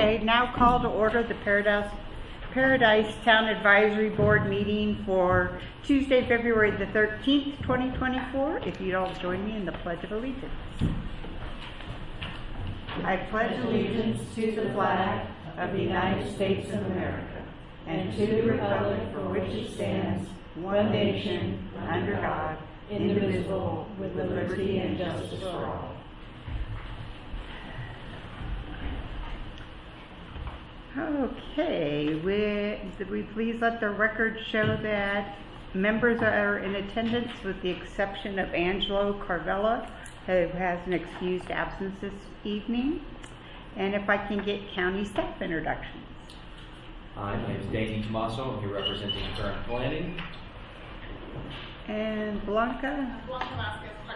I now call to order the Paradise Town Advisory Board meeting for Tuesday, February the 13th, 2024. If you'd all join me in the Pledge of Allegiance. I pledge allegiance to the flag of the United States of America and to the republic for which it stands, one nation, under God, indivisible, with liberty and justice for all. Okay, would we please let the record show that members are in attendance with the exception of Angelo Carvella, who has an excused absence this evening. And if I can get county staff introductions. My name is Danny Tomaso. I'm here representing current planning. And Blanca? Blanca Vasquez, Clark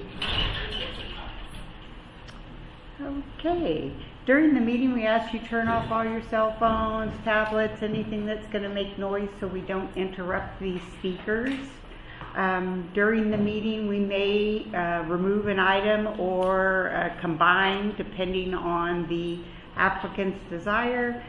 County. Okay. During the meeting, we ask you turn off all your cell phones, tablets, anything that's going to make noise so we don't interrupt these speakers. During the meeting, we may remove an item or combine depending on the applicant's desire.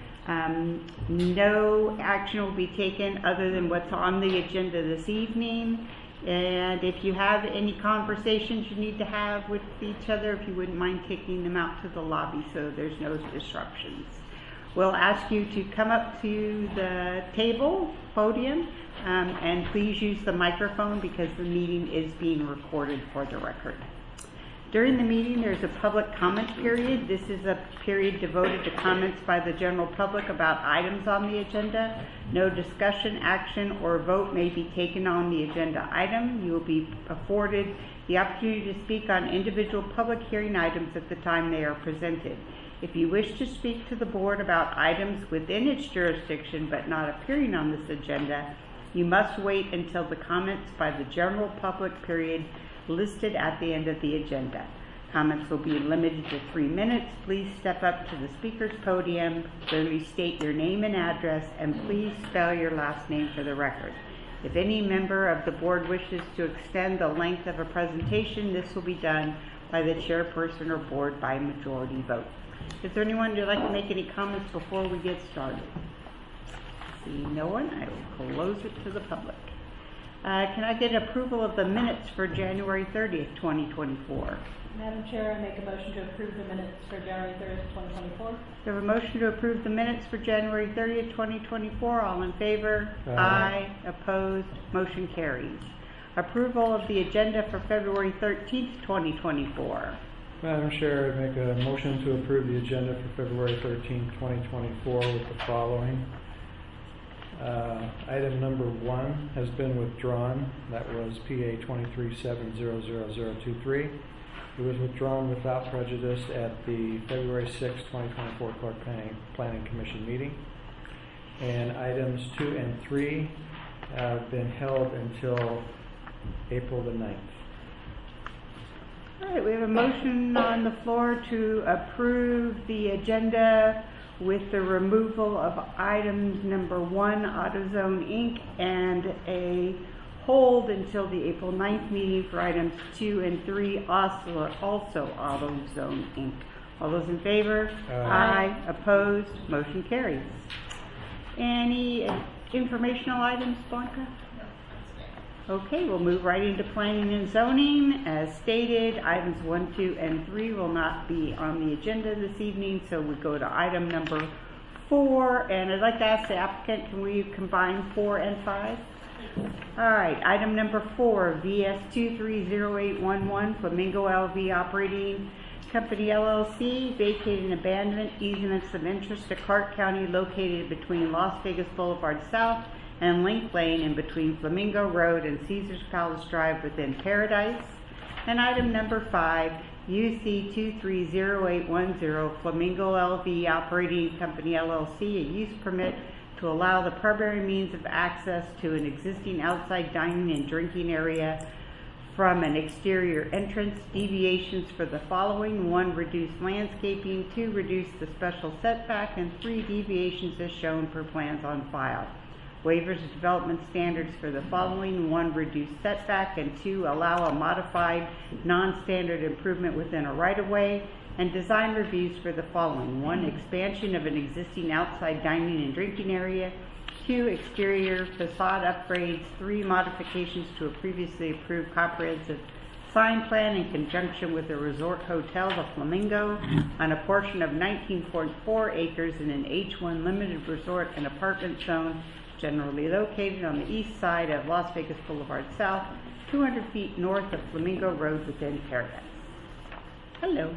No action will be taken other than what's on the agenda this evening. And if you have any conversations you need to have with each other, if you wouldn't mind taking them out to the lobby so there's no disruptions. We'll ask you to come up to the podium, and please use the microphone because the meeting is being recorded for the record. During the meeting, there's a public comment period. This is a period devoted to comments by the general public about items on the agenda. No discussion, action, or vote may be taken on the agenda item. You will be afforded the opportunity to speak on individual public hearing items at the time they are presented. If you wish to speak to the board about items within its jurisdiction but not appearing on this agenda, you must wait until the comments by the general public period listed at the end of the agenda. Comments will be limited to 3 minutes. Please step up to the speaker's podium, clearly state your name and address, and please spell your last name for the record. If any member of the board wishes to extend the length of a presentation, this will be done by the chairperson or board by majority vote. Is there anyone who'd like to make any comments before we get started? Seeing no one, I will close it to the public. Can I get approval of the minutes for January 30th, 2024? Madam Chair, I make a motion to approve the minutes for January 30th, 2024. We have a motion to approve the minutes for January 30th, 2024. All in favor? Aye. Opposed? Motion carries. Approval of the agenda for February 13th, 2024. Madam Chair, I make a motion to approve the agenda for February 13th, 2024 with the following. Item number 1 has been withdrawn. That was PA 23700023. It was withdrawn without prejudice at the February 6, 2024 Clark Planning Commission meeting. And items 2 and 3 have been held until April the 9th. All right, we have a motion on the floor to approve the agenda with the removal of items number 1, AutoZone Inc., and a hold until the April 9th meeting for items 2 and 3, also AutoZone Inc. All those in favor? Aye. Opposed? Motion carries. Any informational items, Blanca? Okay, we'll move right into planning and zoning. As stated, items 1, 2, and 3 will not be on the agenda this evening, so we go to item number 4. And I'd like to ask the applicant, can we combine 4 and 5? All right, item number 4, VS 230811, Flamingo LV Operating Company LLC, vacating abandonment easements of interest to Clark County located between Las Vegas Boulevard South and Link Lane in between Flamingo Road and Caesars Palace Drive within Paradise. And item number 5, UC 230810, Flamingo LV Operating Company LLC, a use permit to allow the primary means of access to an existing outside dining and drinking area from an exterior entrance. Deviations for the following: 1, reduce landscaping; 2, reduce the special setback; and 3, deviations as shown per plans on file. Waivers of development standards for the following: 1, reduce setback; and 2, allow a modified non-standard improvement within a right-of-way; and design reviews for the following. 1, expansion of an existing outside dining and drinking area. 2, exterior facade upgrades. 3, modifications to a previously approved comprehensive sign plan in conjunction with the resort hotel, the Flamingo, on a portion of 19.4 acres in an H1 limited resort and apartment zone, generally located on the east side of Las Vegas Boulevard South, 200 feet north of Flamingo Road within Paradise. Hello.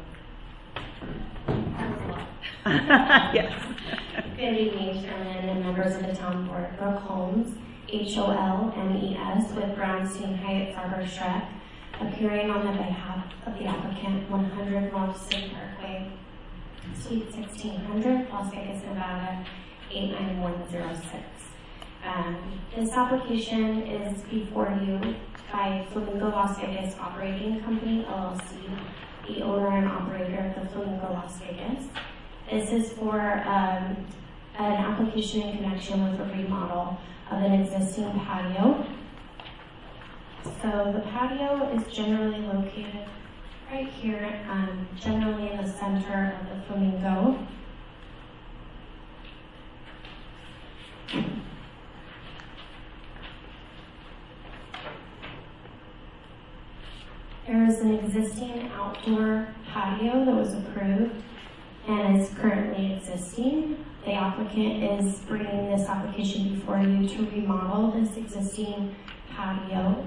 Yes. Good evening, Chairman and members of the Town Board. Brooke Holmes, Holmes, with Brownstein Hyatt Farber Schreck, appearing on the behalf of the applicant, 100 Moccasin Parkway, Suite 1600, Las Vegas, Nevada, 89106. This application is before you by Flamingo Las Vegas Operating Company, LLC, the owner and operator of the Flamingo Las Vegas. This is for an application in connection with a remodel of an existing patio. So the patio is generally located right here, generally in the center of the Flamingo. There is an existing outdoor patio that was approved and is currently existing. The applicant is bringing this application before you to remodel this existing patio.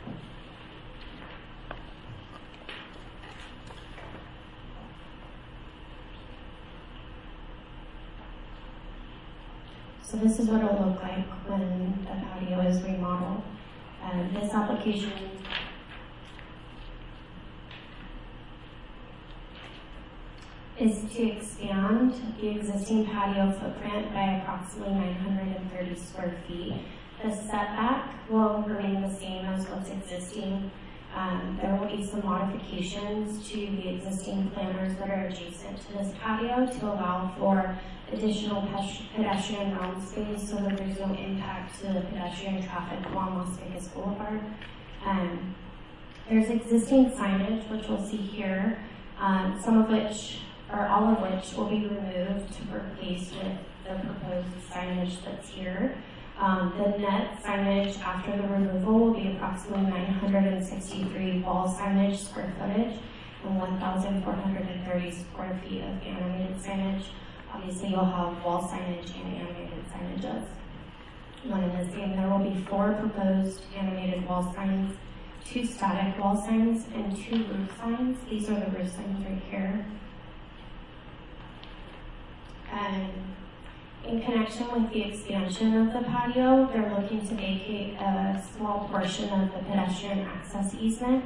So this is what it'll look like when the patio is remodeled. This application is to expand the existing patio footprint by approximately 930 square feet. The setback will remain the same as what's existing. There will be some modifications to the existing planters that are adjacent to this patio to allow for additional pedestrian round space so that there's no impact to the pedestrian traffic along Las Vegas Boulevard. There's existing signage, which we'll see here, some of which, or all of which, will be removed to replace with the proposed signage that's here. The net signage after the removal will be approximately 963 wall signage square footage and 1,430 square feet of animated signage. Obviously, you'll have wall signage and animated signage as one and the same. There will be 4 proposed animated wall signs, 2 static wall signs, and 2 roof signs. These are the roof signs right here. In connection with the expansion of the patio, they're looking to vacate a small portion of the pedestrian access easement.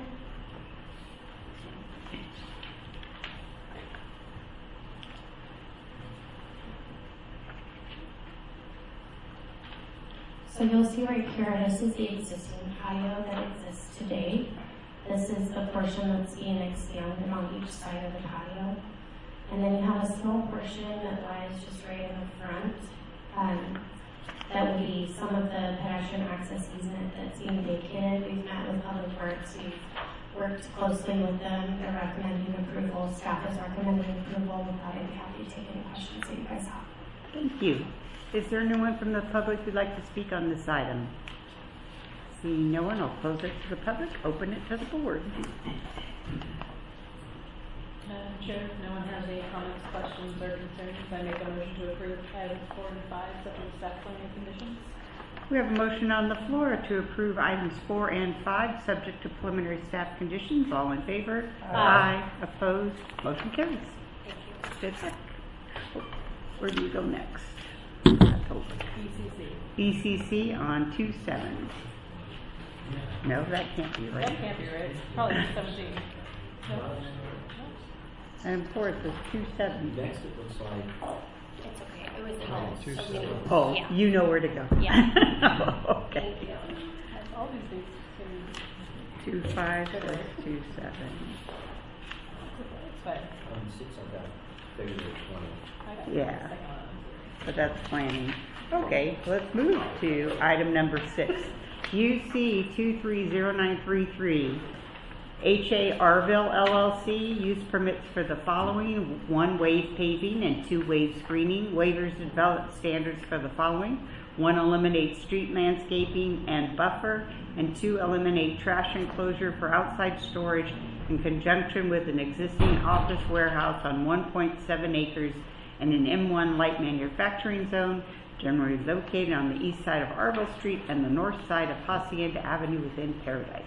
So you'll see right here, this is the existing patio that exists today. This is the portion that's being expanded on each side of the patio. And then you have a small portion that lies just right in the front. That will be some of the pedestrian access easement that's being vacated. We've met with Public Works. We've worked closely with them. They're recommending approval. Staff is recommending approval. I'd be happy to take any questions that you guys have. Thank you. Is there anyone from the public who'd like to speak on this item? Seeing no one, I'll close it to the public, open it to the board. Madam Chair, if no one has any comments, questions, or concerns, I make a motion to approve items 4 and 5, subject to staff planning conditions. We have a motion on the floor to approve items 4 and 5, subject to preliminary staff conditions. All in favor? Aye. Opposed? Motion carries. Good luck. Where do you go next? ECC on 2-7. No, that can't be right. That can't be right. It's probably 17. No. And 4 says 2-7. Next, it looks like It's okay. It was in Oh, the 2-7. Oh, Yeah. you know where to go. Yeah. Okay. Thank you. All these things seem 2-5 says 2-7. it's fine. on 6 I've got February 20. I got Yeah. the second one. But that's planning. Okay, let's move to item number 6. UC 230933, H.A. Arville LLC, use permits for the following: 1, wave paving, and 2, wave screening. Waivers to develop standards for the following: 1, eliminate street landscaping and buffer, and 2, eliminate trash enclosure for outside storage in conjunction with an existing office warehouse on 1.7 acres in an M1 light manufacturing zone, generally located on the east side of Arville Street and the north side of Hacienda Avenue within Paradise.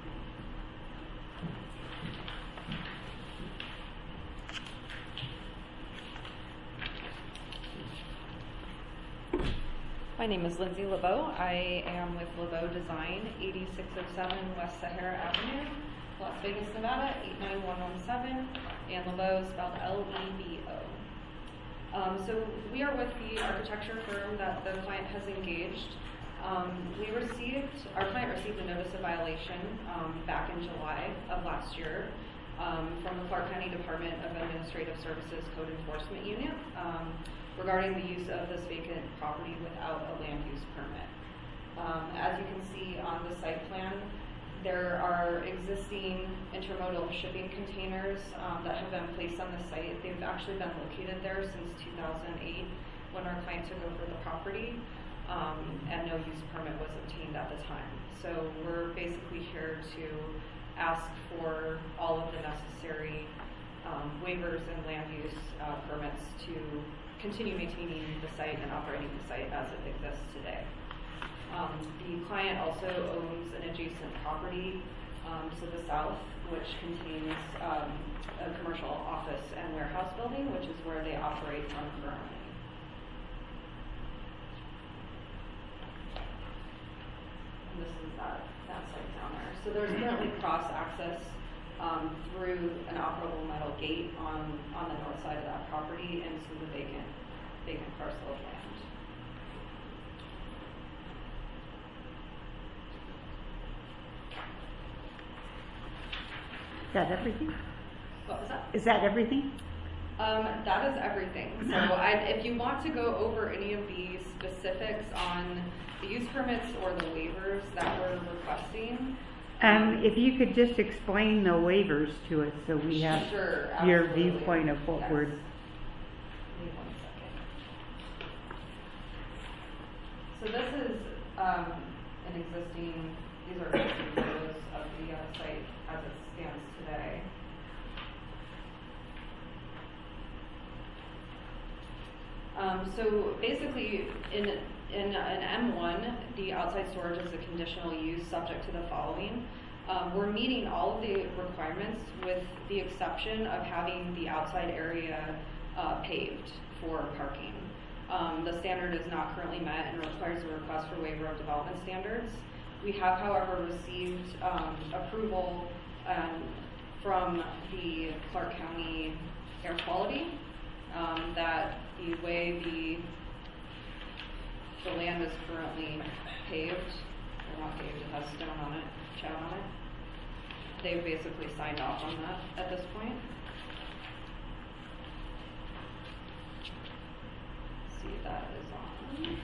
My name is Lindsay LeBeau. I am with LeBeau Design, 8607 West Sahara Avenue, Las Vegas, Nevada, 89117, and LeBeau is spelled L-E-B-O. So we are with the architecture firm that the client has engaged. Our client received a notice of violation back in July of last year from the Clark County Department of Administrative Services Code Enforcement Unit regarding the use of this vacant property without a land use permit. As you can see on the site plan, there are existing intermodal shipping containers that have been placed on the site. They've actually been located there since 2008 when our client took over the property, and no use permit was obtained at the time. So we're basically here to ask for all of the necessary waivers and land use permits to continue maintaining the site and operating the site as it exists today. The client also owns an adjacent property to the south, which contains a commercial office and warehouse building, which is where they operate from currently. And this is that site down there. So there's currently cross-access through an operable metal gate on the north side of that property into the vacant parcel of land. Is that everything? What was that? Is that everything? That is everything. So if you want to go over any of the specifics on the use permits or the waivers that we're requesting. If you could just explain the waivers to us so we have Sure, your absolutely. viewpoint of what Yes. we're... Give me 1 second. So this is these are existing photos of the site as it stands today. So basically, in an M1, the outside storage is a conditional use subject to the following. We're meeting all of the requirements with the exception of having the outside area paved for parking. The standard is not currently met and requires a request for waiver of development standards. We have, however, received approval from the Clark County Air Quality that the way the land is currently paved, or not paved, it has stone on it, chat on it. They've basically signed off on that at this point. Let's see, that is on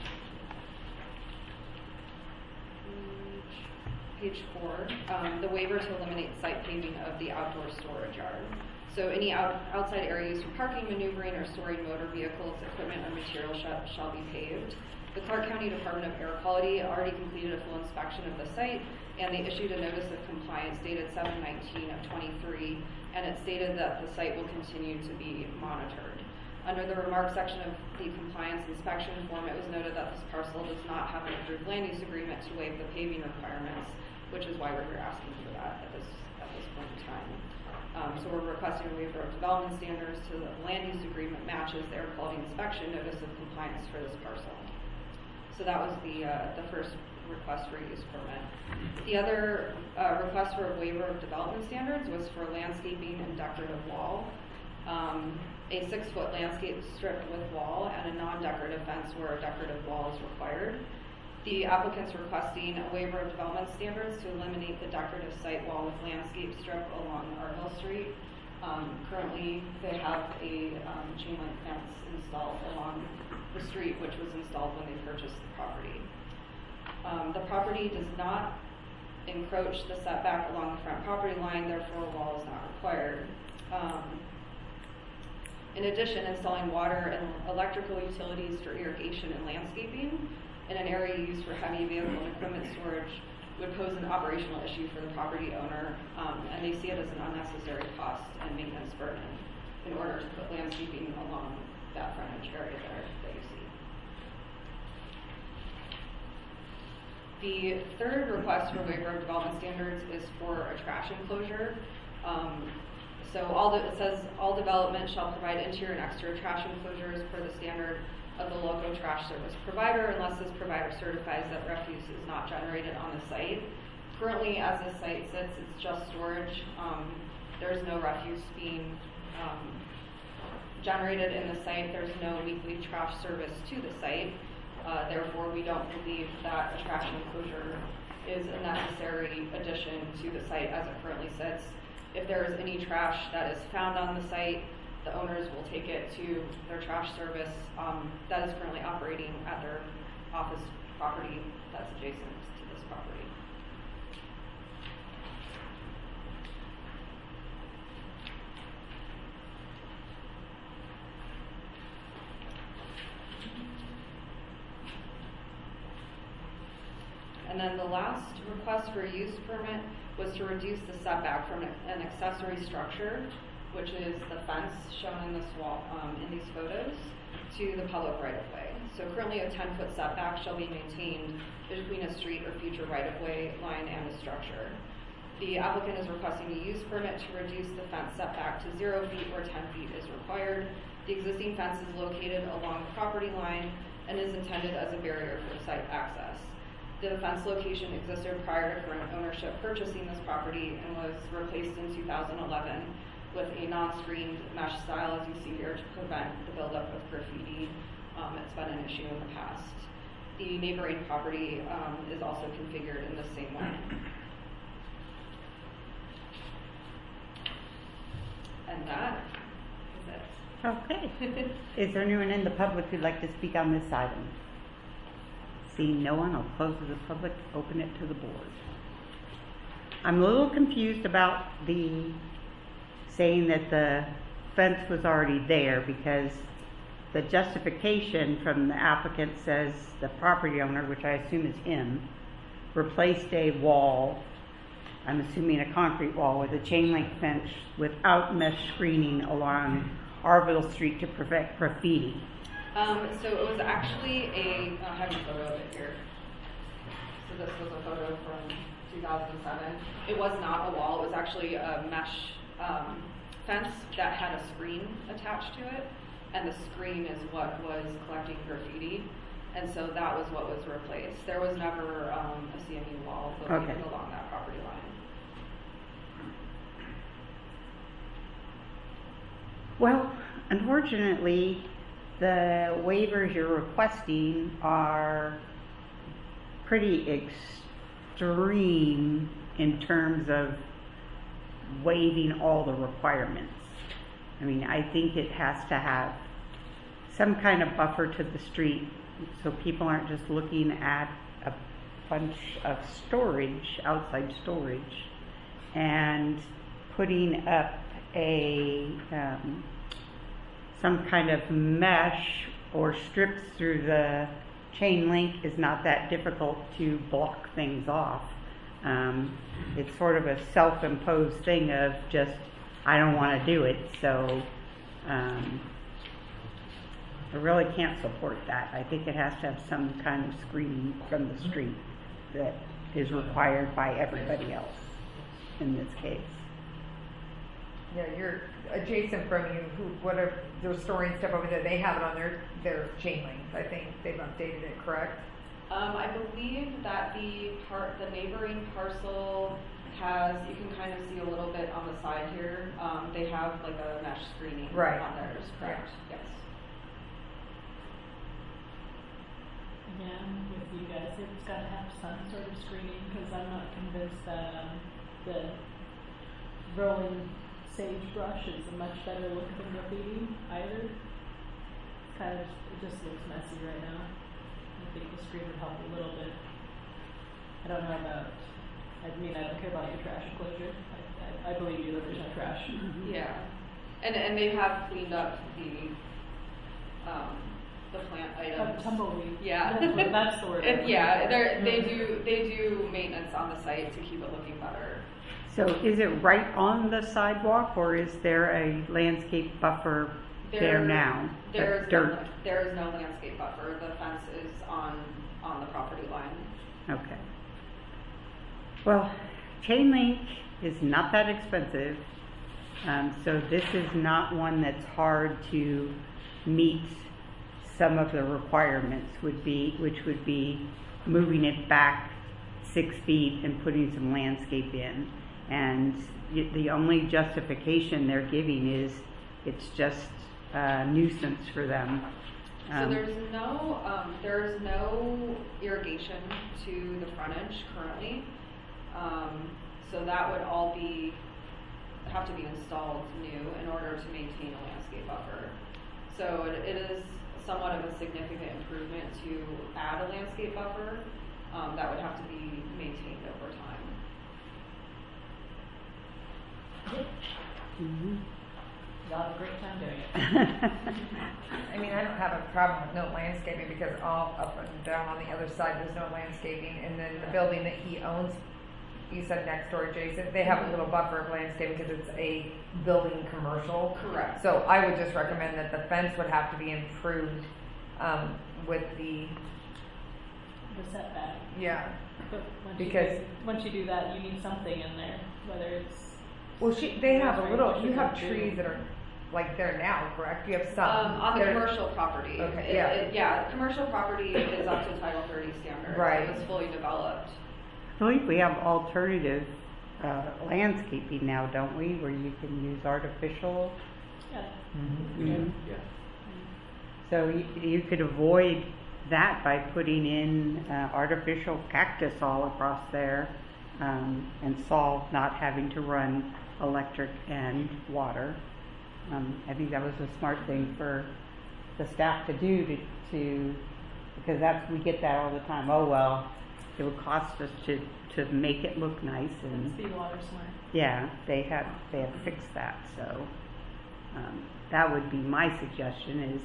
page 4. The waiver to eliminate site paving of the outdoor storage yard. So any outside areas for parking, maneuvering, or storing motor vehicles, equipment, or material shall be paved. The Clark County Department of Air Quality already completed a full inspection of the site, and they issued a notice of compliance dated 7/19 of 23, and it stated that the site will continue to be monitored. Under the remarks section of the compliance inspection form, it was noted that this parcel does not have an approved land use agreement to waive the paving requirements, which is why we're here asking for that at this point in time. So we're requesting a waiver of development standards to the land use agreement matches the air quality inspection notice of compliance for this parcel. So that was the first request for a use permit. The other request for a waiver of development standards was for landscaping and decorative wall. A 6-foot landscape strip with wall and a non-decorative fence where a decorative wall is required. The applicant's requesting a waiver of development standards to eliminate the decorative site wall with landscape strip along Arville Street. Currently, they have a chain link fence installed along the street, which was installed when they purchased the property. The property does not encroach the setback along the front property line, therefore a wall is not required. In addition, installing water and electrical utilities for irrigation and landscaping in an area used for heavy vehicle and equipment storage would pose an operational issue for the property owner, and they see it as an unnecessary cost and maintenance burden in order to put landscaping along that frontage area there that you see. The third request for waiver of development standards is for a trash enclosure. So it says all development shall provide interior and exterior trash enclosures per the standard of the local trash service provider unless this provider certifies that refuse is not generated on the site. Currently, as the site sits, it's just storage. There's no refuse being generated in the site. There's no weekly trash service to the site. Therefore, we don't believe that a trash enclosure is a necessary addition to the site as it currently sits. If there is any trash that is found on the site, the owners will take it to their trash service that is currently operating at their office property that's adjacent to this property. And then the last request for a use permit was to reduce the setback from an accessory structure, which is the fence shown in this wall, in these photos, to the public right-of-way. So currently a 10-foot setback shall be maintained between a street or future right-of-way line and a structure. The applicant is requesting a use permit to reduce the fence setback to 0 feet where 10 feet is required. The existing fence is located along the property line and is intended as a barrier for site access. The fence location existed prior to current ownership purchasing this property and was replaced in 2011 with a non-screened mesh style, as you see here, to prevent the buildup of graffiti. It's been an issue in the past. The neighboring property is also configured in the same way. And that is it. Okay. Is there anyone in the public who'd like to speak on this item? Seeing no one, I'll close to the public, open it to the board. I'm a little confused about the saying that the fence was already there, because the justification from the applicant says the property owner, which I assume is him, replaced a wall, I'm assuming a concrete wall, with a chain link fence without mesh screening along Arville Street to prevent graffiti. So it was actually I have a photo of it here. So this was a photo from 2007. It was not a wall, it was actually a mesh fence that had a screen attached to it, and the screen is what was collecting graffiti, and so that was what was replaced. There was never a CMU wall located along that property line. Well, unfortunately, the waivers you're requesting are pretty extreme in terms of waiving all the requirements. I mean, I think it has to have some kind of buffer to the street so people aren't just looking at a bunch of storage, outside storage, and putting up a some kind of mesh or strips through the chain link is not that difficult to block things off. It's sort of a self-imposed thing of just, I don't want to do it, so I really can't support that. I think it has to have some kind of screening from the street that is required by everybody else in this case. Yeah, you're adjacent from you, whatever, they're storing stuff over there, they have it on their chain links. I think they've updated it, correct? I believe that the neighboring parcel has, you can kind of see a little bit on the side here, they have like a mesh screening on theirs, correct? Yeah. Yes. Again, with you guys, it's got to have some sort of screening, because I'm not convinced that the rolling sagebrush is a much better look than graffiti either. It's kind of, it just looks messy right now. I think the screen would help a little bit. I don't know about I mean, I don't care about your trash enclosure. I believe you that there's no trash. Yeah, and they have cleaned up the plant items. Tumbleweed. Yeah. That's the word. Yeah, they do maintenance on the site to keep it looking better. So is it right on the sidewalk, or is there a landscape buffer there now? There is Dirt. no landscape buffer. The fence is on the property line. Okay. Well, chain link is not that expensive, so this is not one that's hard to meet. Some of the requirements which would be moving it back 6 feet and putting some landscape in. And the only justification they're giving is it's just a nuisance for them. So there's no irrigation to the frontage currently. So that would all have to be installed new in order to maintain a landscape buffer. So it is somewhat of a significant improvement to add a landscape buffer. That would have to be maintained over time. Mhm. Y'all have a great time doing it. I mean, I don't have a problem with no landscaping because all up and down on the other side there's no landscaping, and then the building that he owns, you said next door adjacent, they have a little buffer of landscaping because it's a building commercial. Correct. So I would just recommend that the fence would have to be improved with the, The setback. yeah. But once you do that, you need something in there, whether it's. Well, they have a little, What you you have can do. trees that are like there now, correct? You have some. On the They're- commercial property. Okay, yeah. Commercial property is up to Title 30 standards. Right. It's fully developed. I believe we have alternative landscaping now, don't we, where you can use artificial? Yeah. Mhm. Yeah. So you could avoid that by putting in artificial cactus all across there, and solve not having to run electric and water. I think that was a smart thing for the staff to do because we get that all the time. Oh, well, it would cost us to make it look nice, and Be water smart. yeah, they have fixed that. So that would be my suggestion is,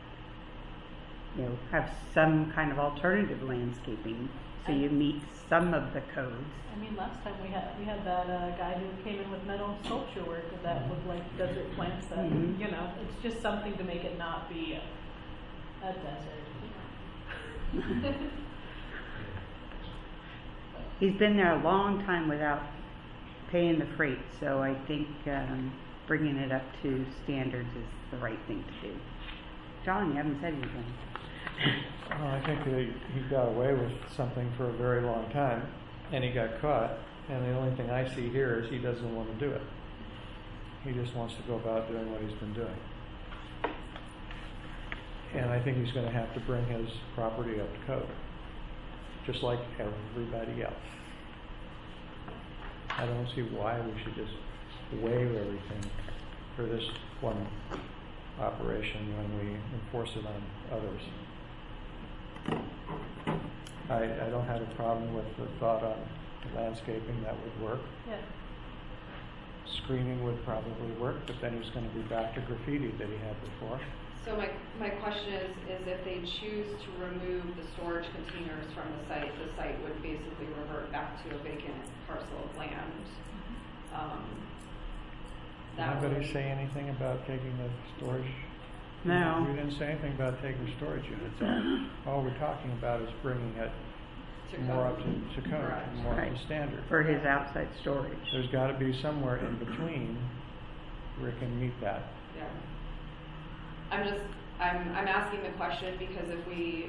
have some kind of alternative landscaping so you meet some of the codes. I mean, last time we had that guy who came in with metal sculpture work that looked like desert plants. That Mhm. it's just something to make it not be a desert. He's been there a long time without paying the freight, so I think bringing it up to standards is the right thing to do. John, you haven't said anything. Well, I think that he got away with something for a very long time, and he got caught, and the only thing I see here is he doesn't want to do it. He just wants to go about doing what he's been doing. And I think he's going to have to bring his property up to code, just like everybody else. I don't see why we should just waive everything for this one operation when we enforce it on others. I don't have a problem with the thought on landscaping. That would work. Yeah. Screening would probably work, but then he's going to be back to graffiti that he had before. So my question is if they choose to remove the storage containers from the site would basically revert back to a vacant parcel of land. Anybody say anything about taking the storage? No. We didn't say anything about taking storage units. All we're talking about is bringing it To more code. up to code, Correct. more up Right. to standard. For his outside storage. There's got to be somewhere in between where it can meet that. Yeah. I'm asking the question because if we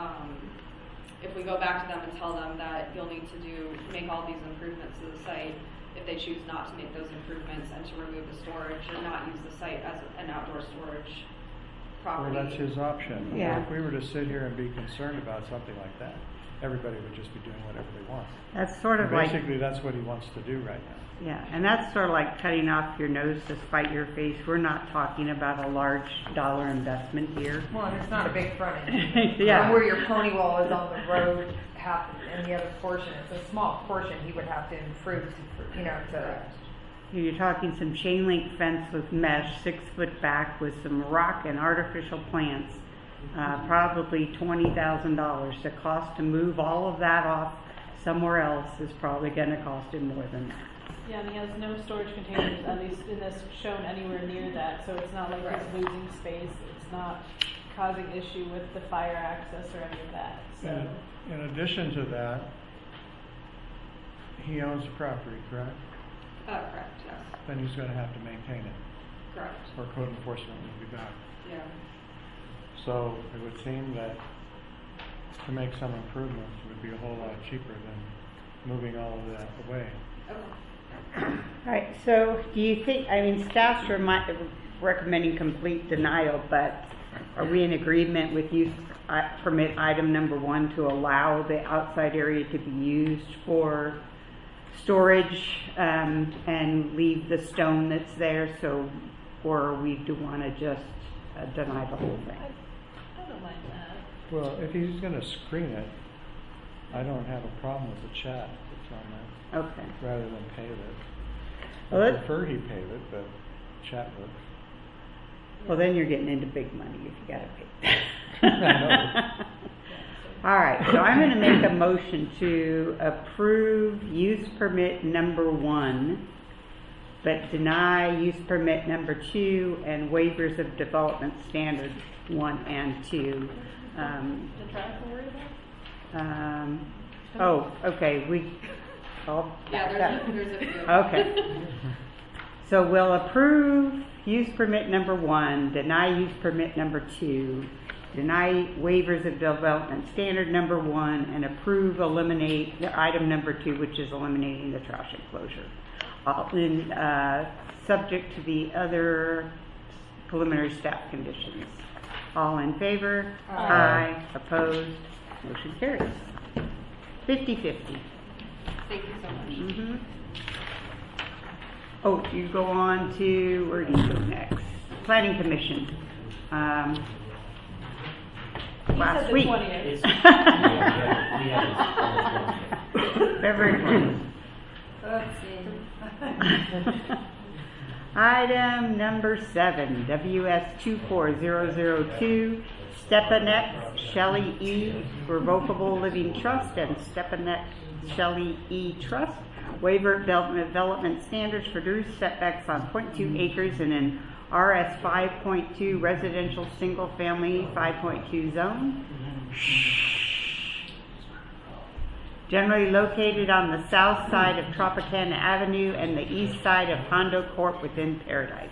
go back to them and tell them that you'll need to make all these improvements to the site, if they choose not to make those improvements and to remove the storage and not use the site as an outdoor storage property. Well, that's his option. Yeah. If we were to sit here and be concerned about something like that, everybody would just be doing whatever they want. That's sort of like, Basically, that's what he wants to do right now. yeah, and that's sort of like cutting off your nose to spite your face. We're not talking about a large dollar investment here. Well, and it's not a big frontage. Yeah. Where your pony wall is on the road have, and the other portion, it's a small portion, he would have to improve to, you know, to. You're talking some chain link fence with mesh, 6 foot back with some rock and artificial plants. Probably $20,000. The cost to move all of that off somewhere else is probably going to cost him more than that. Yeah, and he has no storage containers, at least in this, shown anywhere near that, so it's not like he's losing space. It's not causing issue with the fire access or any of that. So. In addition to that, he owns the property, correct? Correct, yes. Then he's going to have to maintain it, Correct. or code enforcement will be back. Yeah. So it would seem that to make some improvements would be a whole lot cheaper than moving all of that away. Okay. All right, so do you think, I mean, staff's recommending complete denial, but are we in agreement with use permit item number 1 to allow the outside area to be used for storage and leave the stone that's there? So, or we do want to just deny the whole thing? I don't mind that. Well, if he's going to screen it, I don't have a problem with the chat that's on that, Okay. rather than pave it. Well, I let's- prefer he pave it, but chat works. Well, then you're getting into big money if you got to pay. I All right, so I'm going to make a motion to approve use permit number 1, but deny use permit number 2 and waivers of development standards 1 and 2. The traffic worry about? Oh, okay, I'll Yeah, back up. there's a few. Okay. So we'll approve use permit number 1, deny use permit number 2, deny waivers of development standard number 1, and approve eliminate the item number 2, which is eliminating the trash enclosure. Subject to the other preliminary staff conditions. All in favor? Aye. Opposed? Motion carries. 50-50. Thank you so much. Mm-hmm. Oh, you go on to, where do you go next? Planning Commission. He Last said the week. 20th. We have this. February 20th. Let's see. Item number 7, WS 24002, Stepanet Shelley E. Revocable Living Trust and Stepanet Shelley E. Trust. Waiver of development standards for reduced setbacks on 0.2 acres in an RS 5.2 residential single family 5.2 zone. Generally located on the south side of Tropicana Avenue and the east side of Hondo Court within Paradise.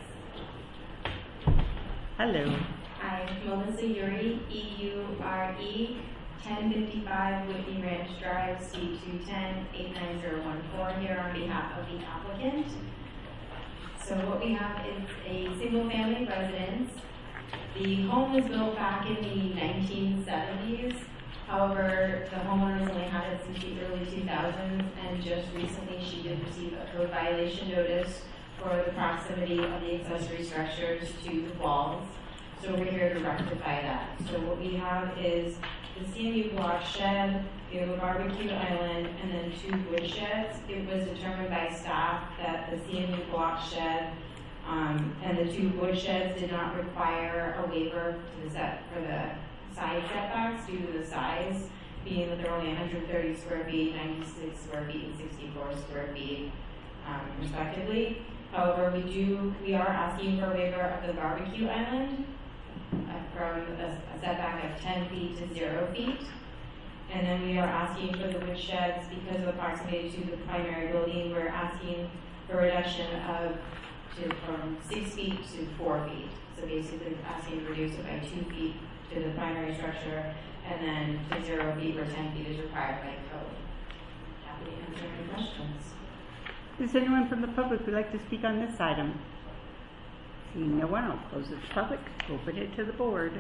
Hello. Hi, Melissa Uri, E-U-R-E, 1055 Whitney Ranch Drive, C210 89014, here on behalf of the applicant. So what we have is a single-family residence. The home was built back in the 1970s. However, the homeowners only had it since the early 2000s, and just recently she did receive a code violation notice for the proximity of the accessory structures to the walls. So we're here to rectify that. So what we have is the CMU block shed, we have a barbecue island, and then 2 wood sheds. It was determined by staff that the CMU block shed and the 2 wood sheds did not require a waiver to the for the side setbacks due to the size, being that they're only 130 square feet, 96 square feet, and 64 square feet, respectively. However, we are asking for a waiver of the barbecue island from a setback of 10 feet to 0 feet. And then we are asking for the wood sheds because of the proximity to the primary building. We're asking for a reduction from 6 feet to 4 feet. So basically asking to reduce it by 2 feet to the primary structure, and then to 0 feet where 10 feet is required by code. Happy to answer any questions. Is anyone from the public who would like to speak on this item? Seeing no one, I'll close it to public, open it to the board.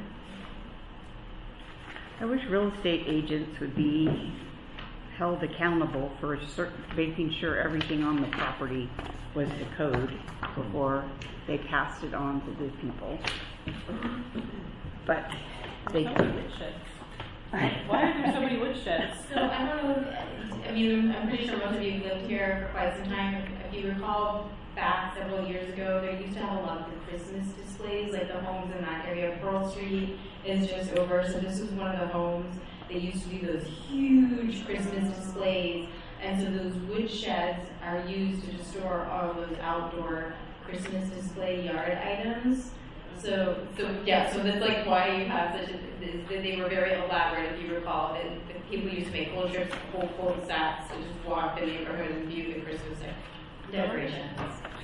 I wish real estate agents would be held accountable for making sure everything on the property was the code before they passed it on to the people. But they It should. Why are there so many wood sheds? So I don't know, I mean, I'm pretty sure most of you have lived here for quite some time. If you recall back several years ago, they used to have a lot of the Christmas displays, like the homes in that area. Pearl Street is just over, so this was one of the homes. They used to do those huge Christmas displays, and so those wood sheds are used to store all of those outdoor Christmas display yard items. So that's like why you have such a, they were very elaborate, if you recall, and the people used to make whole trips, whole cul-de-sacs to just walk the neighborhood and view the Christmas decorations.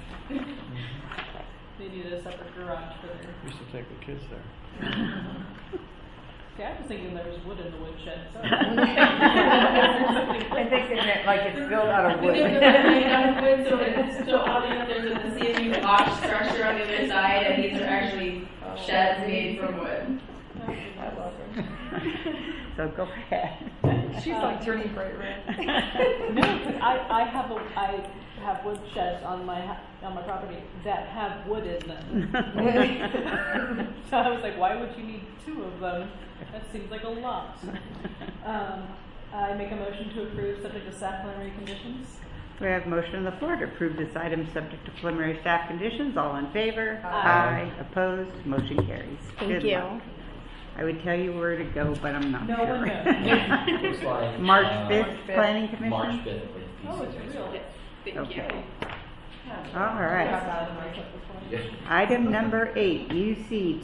They need a separate garage for their. Used to take the kids there. See, I was thinking there was wood in the woodshed. Sorry. I think they meant like it's built out of wood. So oddly enough, there's a CMU block structure on the other side, and these are actually sheds made from wood. I love her. So go ahead. She's like turning bright red. No, 'cause I have wood sheds on my property that have wood in them. So I was like, why would you need two of them? That seems like a lot. I make a motion to approve subject to staff preliminary conditions. We have a motion on the floor to approve this item subject to preliminary staff conditions. All in favor? Aye. Opposed? Motion carries. Good luck. I would tell you where to go, but I'm not No sure. one knows. Looks like, March 5th, March 5th. Planning Commission? March 5th. Oh, it's real. Okay. All right. Yeah. Item number 8, UC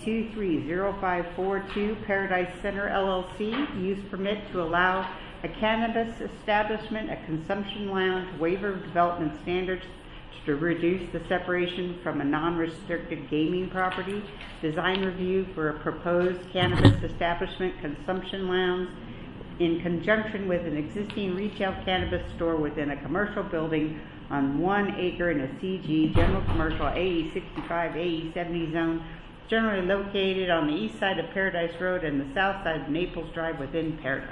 230542, Paradise Center LLC, use permit to allow a cannabis establishment, a consumption lounge, waiver of development standards to reduce the separation from a non-restricted gaming property, design review for a proposed cannabis establishment, consumption lounge, in conjunction with an existing retail cannabis store within a commercial building on 1 acre in a CG general commercial AE 65 AE 70 zone, generally located on the east side of Paradise Road and the south side of Naples Drive within Paradise.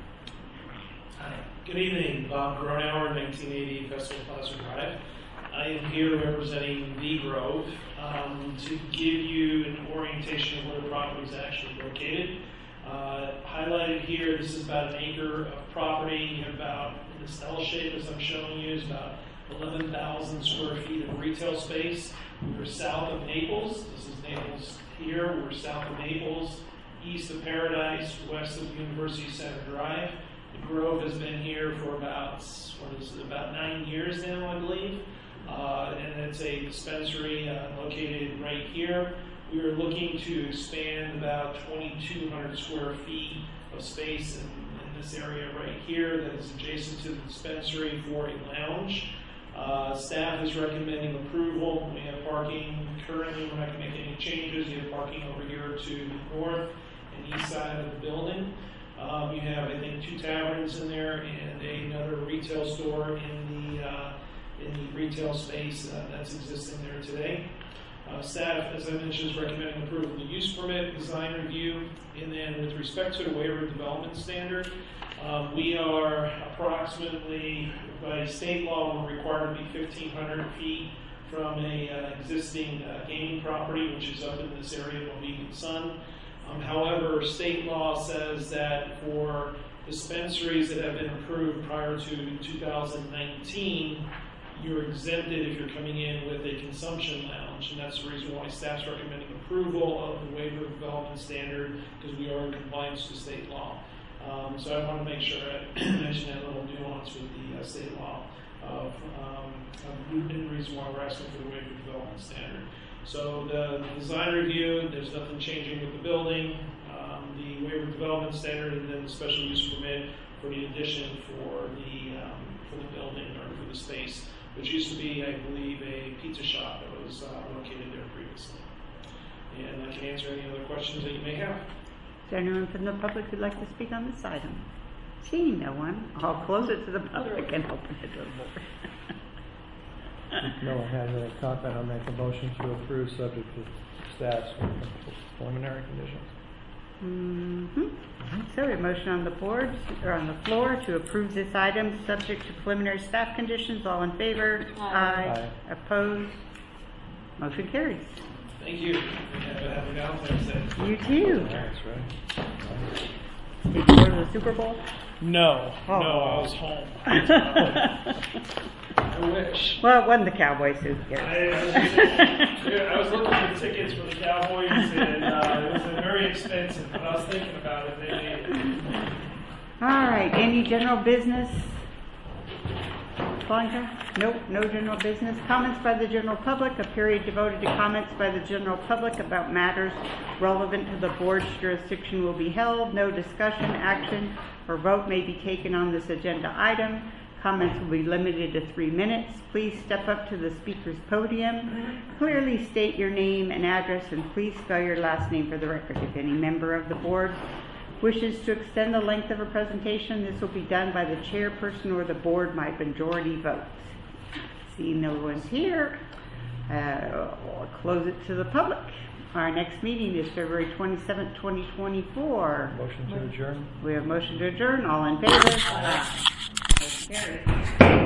Hi. Good evening, Bob Gronauer, 1980 Festival Plaza Drive. I am here representing The Grove to give you an orientation of where the property is actually located. Highlighted here, this is about an acre of property. You have about, in this L shape as I'm showing you, is about 11,000 square feet of retail space. We're south of Naples. This is Naples here. We're south of Naples, east of Paradise, west of University Center Drive. The Grove has been here for about 9 years now, I believe. And it's a dispensary located right here. We are looking to expand about 2,200 square feet of space in this area right here that is adjacent to the dispensary for a lounge. Staff is recommending approval. We have parking currently. We're not going to make any changes. You have parking over here to the north and east side of the building. You have, I think, 2 taverns in there and another retail store in the retail space that's existing there today. Staff, as I mentioned, is recommending approval of the use permit, design review, and then with respect to the waiver of development standard, we are approximately, by state law, we're required to be 1,500 feet from a existing gaming property, which is up in this area of Mohegan Sun. However, state law says that for dispensaries that have been approved prior to 2019, you're exempted if you're coming in with a consumption lounge, and that's the reason why staff's recommending approval of the waiver of development standard, because we are in compliance with state law. So I want to make sure I mention that little nuance with the state law of the reason why we're asking for the waiver of development standard. So the design review, there's nothing changing with the building, the waiver of development standard, and then the special use permit for the addition for the building or for the space, which used to be, I believe, a pizza shop that was located there previously. And I can answer any other questions that you may have. Is there anyone from the public who'd like to speak on this item? Seeing no one, I'll close it to the public and open it to the board. If no one has any comment, I'll make a motion to approve subject to staff's preliminary conditions. So we have a motion on the board, or on the floor, to approve this item subject to preliminary staff conditions. All in favor? Aye. Opposed? Motion carries. Thank you. Have a happy Valentine's Day. You too. That's right. Did you go to the Super Bowl? No, Oh. no, I was home. I wish. Well, it wasn't the Cowboys, who cares? I was looking for tickets for the Cowboys, and it was very expensive. But I was thinking about it. They made it. All right, any general business? Blanca? Nope, no general business. Comments by the general public, a period devoted to comments by the general public about matters relevant to the board's jurisdiction will be held. No discussion, action, or vote may be taken on this agenda item. Comments will be limited to 3 minutes. Please step up to the speaker's podium. Clearly state your name and address, and please spell your last name for the record. If any member of the board wishes to extend the length of a presentation, this will be done by the chairperson or the board by majority vote. Seeing no one's here, we'll close it to the public. Our next meeting is February 27th, 2024. Motion to adjourn? We have motion to adjourn. All in favor? Aye. Motion carries.